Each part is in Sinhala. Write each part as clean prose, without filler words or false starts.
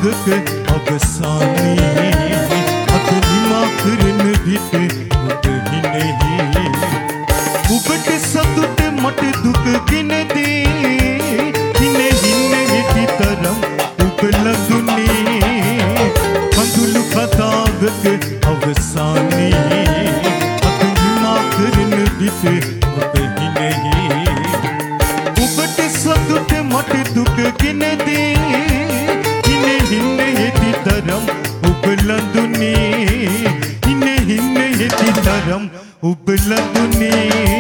කතාවක අවසානයේ අත නිමා කරන විට ඔබ හිනෙහි ඔබට සතුට මට දුක ගෙන දේ හිනෙහි තරම් ඔබ ලඟුනේ කඳුළු කතාවක අවසානයේ අත නිමා කරන විට ඔබ හිනෙහි ඔබට සතුට මට දුක ගෙන දේ හිනෙහි තරම් ඔබ ලඟුනේ හිනෙහි තරම් ඔබ ලඟුනේ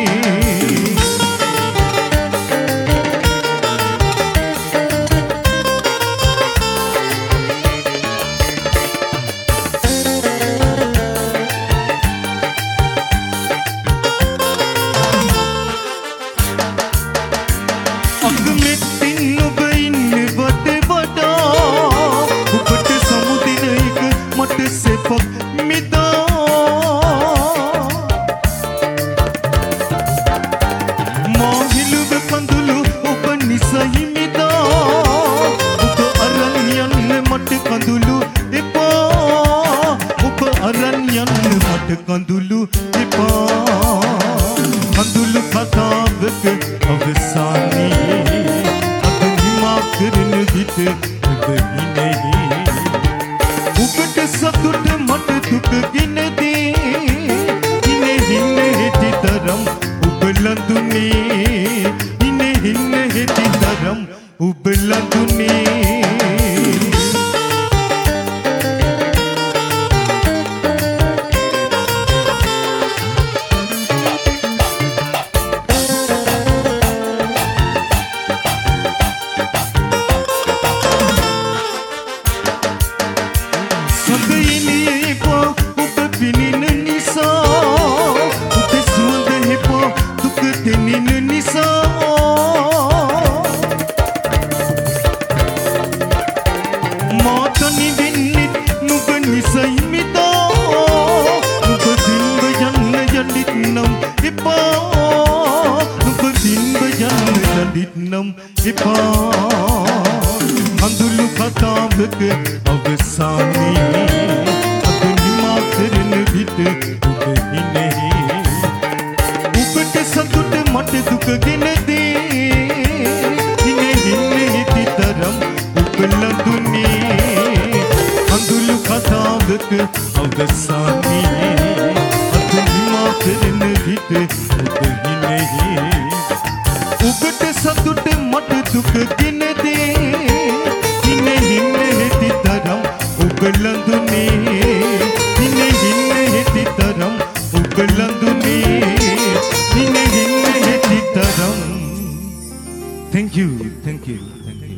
කඳුළු එපා කඳුළු කතාවක අවසානයේ අත නිමා කරන විට ඔබ හිනෙහි ඔබට සතුට මට දුක ගෙන දේ හිනෙහි තරම් ඔබ ලඟුනේ හිනෙහි තරම් ඔබ ලඟුනේ කඳුළු කතාවක අවසානයේ අත නිමා කරන විට ඔබ හිනෙහි ඔබට සතුට මට දුක ගෙන දේ හිනෙහි තරම් ඔබ ලඟුනේ කඳුළු කතාවක අවසානයේ අත නිමා කරන විට ඔබ හිනෙහි ඔබට සතුට මට දුක ගෙන දේ හිනෙහි තරම් ඔබ ලඟුනේ හිනෙහි තරම් ඔබ ලඟුනේ හිනෙහි තරම් Thank you.